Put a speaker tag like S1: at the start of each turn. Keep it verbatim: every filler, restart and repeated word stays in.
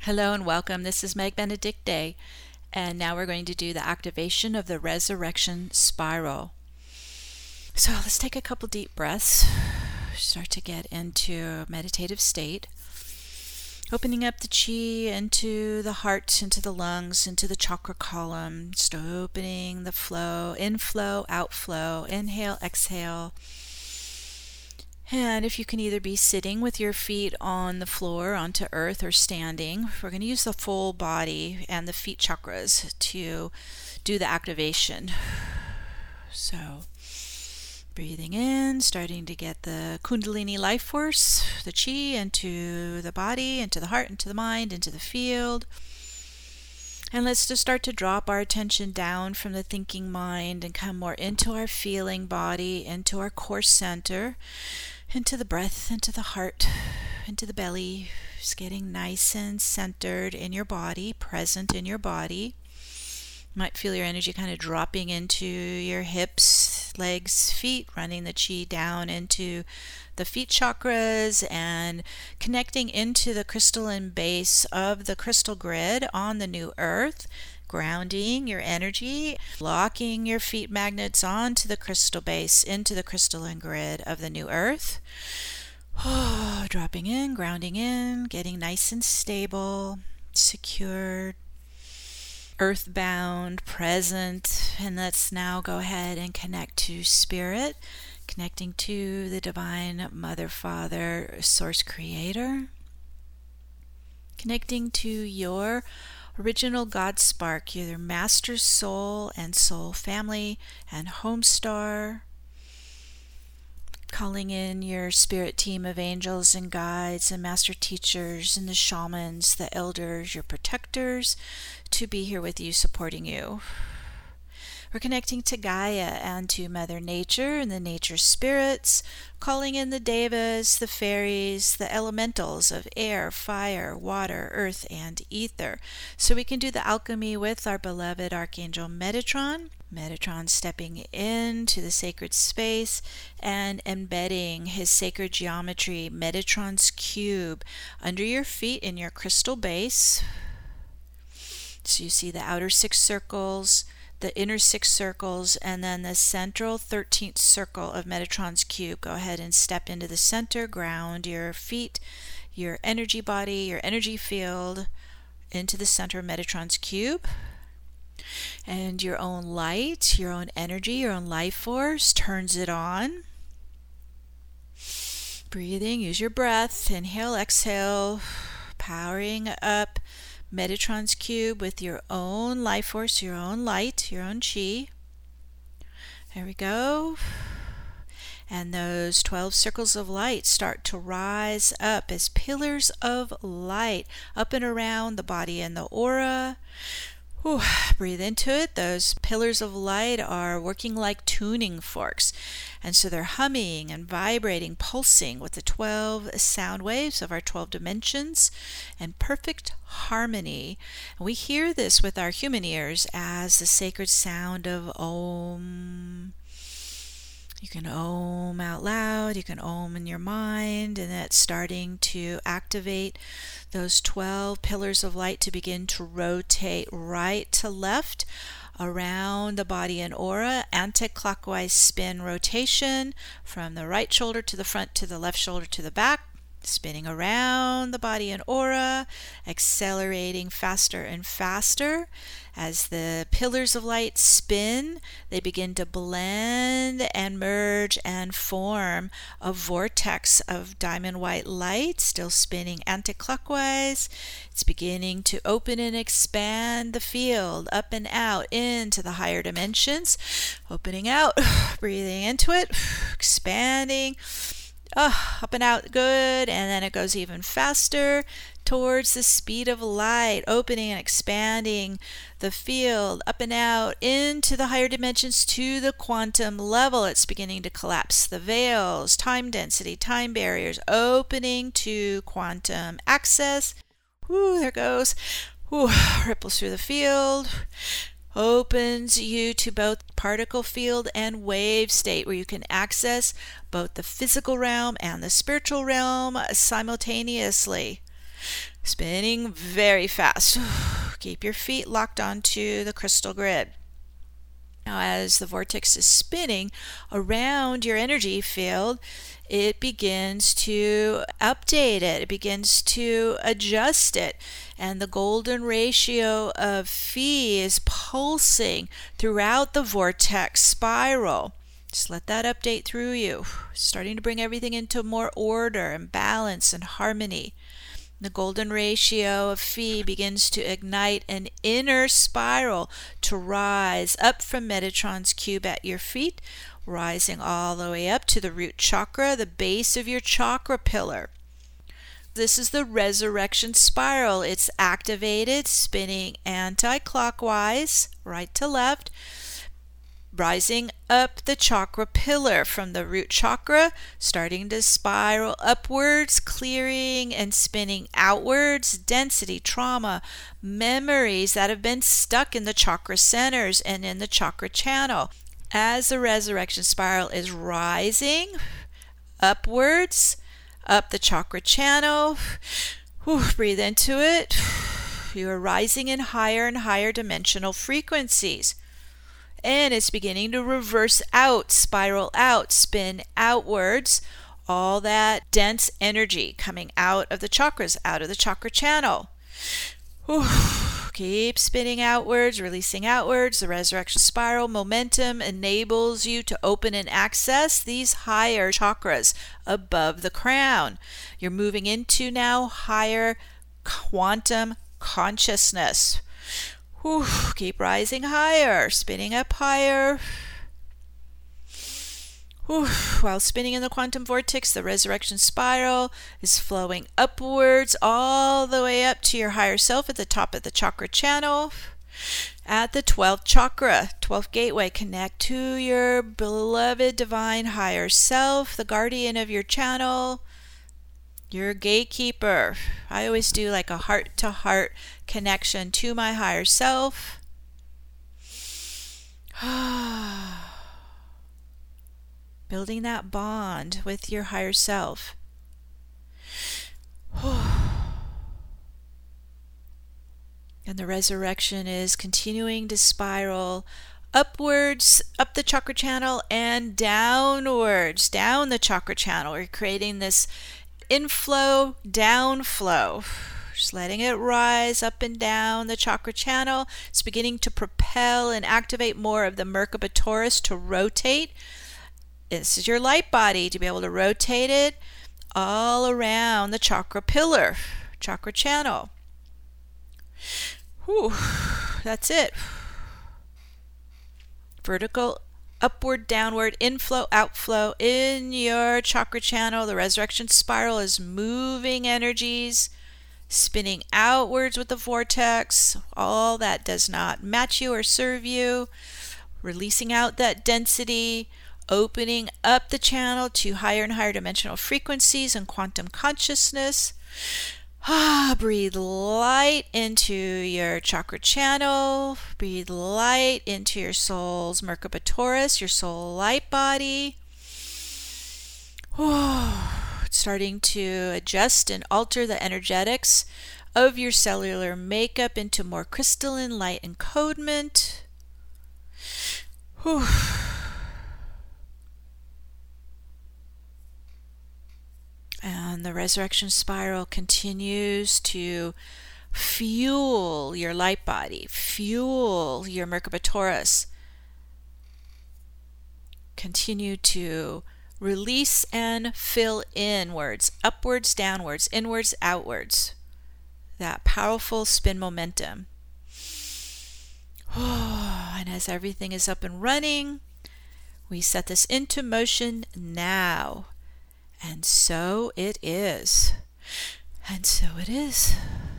S1: Hello and welcome. This is Meg Benedict Day, and now we're going to do the activation of the resurrection spiral. So let's take a couple deep breaths. Start to get into a meditative state. Opening up the chi into the heart, into the lungs, into the chakra column. Just opening the flow, inflow, outflow, inhale, exhale. And if you can either be sitting with your feet on the floor, onto earth, or standing, we're going to use the full body and the feet chakras to do the activation. So, breathing in, starting to get the Kundalini life force, the chi, into the body, into the heart, into the mind, into the field. And let's just start to drop our attention down from the thinking mind and come more into our feeling body, into our core center, into the breath, into the heart, into the belly. Just getting nice and centered in your body, present in your body. You might feel your energy kind of dropping into your hips, legs, feet, running the chi down into the feet chakras and connecting into the crystalline base of the crystal grid on the new earth, grounding your energy, locking your feet magnets onto the crystal base, into the crystalline grid of the new earth. Oh, dropping in, grounding in, getting nice and stable, secured, earthbound, present. And let's now go ahead and connect to spirit, connecting to the divine mother, father, source creator, connecting to your original God spark, your master soul and soul family and home star, calling in your spirit team of angels and guides and master teachers and the shamans, the elders, your protectors, to be here with you, supporting you. We're connecting to Gaia and to Mother Nature and the nature spirits, calling in the devas, the fairies, the elementals of air, fire, water, earth, and ether. So we can do the alchemy with our beloved Archangel Metatron. Metatron stepping into the sacred space and embedding his sacred geometry, Metatron's cube, under your feet in your crystal base. So you see the outer six circles, the inner six circles, and then the central thirteenth circle of Metatron's cube. Go ahead and step into the center, ground your feet, your energy body, your energy field into the center of Metatron's cube. And your own light, your own energy, your own life force turns it on. Breathing, use your breath, inhale, exhale, powering up Metatron's cube with your own life force, your own light, your own chi. There we go. And those twelve circles of light start to rise up as pillars of light up and around the body and the aura. Whew, breathe into it. Those pillars of light are working like tuning forks. And so they're humming and vibrating, pulsing with the twelve sound waves of our twelve dimensions in perfect harmony. And we hear this with our human ears as the sacred sound of Om. You can Om out loud, you can Om in your mind, and that's starting to activate those twelve pillars of light to begin to rotate right to left around the body and aura, anti-clockwise spin rotation from the right shoulder to the front to the left shoulder to the back, spinning around the body and aura, accelerating faster and faster. As the pillars of light spin, they begin to blend and merge and form a vortex of diamond white light, still spinning anti-clockwise. It's beginning to open and expand the field up and out into the higher dimensions. Opening out, breathing into it, expanding. Oh, up and out, good. And then it goes even faster towards the speed of light, opening and expanding the field up and out into the higher dimensions to the quantum level. It's beginning to collapse the veils, time density, time barriers, opening to quantum access. Whoo, there it goes. Whoo, ripples through the field. Opens you to both particle field and wave state, where you can access both the physical realm and the spiritual realm simultaneously. spinning very fast. Keep your feet locked onto the crystal grid. Now, as the vortex is spinning around your energy field, it begins to update it. It begins to adjust it. And the golden ratio of phi is pulsing throughout the vortex spiral. Just let that update through you, starting to bring everything into more order and balance and harmony. The golden ratio of phi begins to ignite an inner spiral to rise up from Metatron's cube at your feet, rising all the way up to the root chakra, the base of your chakra pillar. This is the resurrection spiral. It's activated, spinning anti-clockwise, right to left, rising up the chakra pillar from the root chakra, starting to spiral upwards, clearing and spinning outwards, density, trauma, memories that have been stuck in the chakra centers and in the chakra channel. As the resurrection spiral is rising upwards, up the chakra channel, whew, breathe into it. You are rising in higher and higher dimensional frequencies. And it's beginning to reverse out, spiral out, spin outwards, all that dense energy coming out of the chakras, out of the chakra channel. Whew. Keep spinning outwards, releasing outwards. The resurrection spiral momentum enables you to open and access these higher chakras above the crown. You're moving into now higher quantum consciousness. Whew, keep rising higher, spinning up higher. Whew, while spinning in the quantum vortex, the resurrection spiral is flowing upwards all the way up to your higher self at the top of the chakra channel. At the twelfth chakra, twelfth gateway, connect to your beloved divine higher self, the guardian of your channel, your gatekeeper. I always do like a heart-to-heart connection to my higher self. Building that bond with your higher self. And the resurrection is continuing to spiral upwards, up the chakra channel, and downwards, down the chakra channel. We're creating this inflow, downflow. Just letting it rise up and down the chakra channel. It's beginning to propel and activate more of the Merkaba Taurus to rotate. This is your light body, to be able to rotate it all around the chakra pillar, chakra channel. Whew, that's it. Vertical, upward, downward, inflow, outflow in your chakra channel. The resurrection spiral is moving energies, spinning outwards with the vortex. All that does not match you or serve you. Releasing out that density, opening up the channel to higher and higher dimensional frequencies and quantum consciousness. Ah, breathe light into your chakra channel. Breathe light into your soul's Merkaba Taurus, your soul light body. Oh, starting to adjust and alter the energetics of your cellular makeup into more crystalline light encodement. Whew. And the resurrection spiral continues to fuel your light body, fuel your Merkaba Taurus. Continue to release and fill inwards, upwards, downwards, inwards, outwards. That powerful spin momentum. Oh, and as everything is up and running, we set this into motion now. And so it is. And so it is.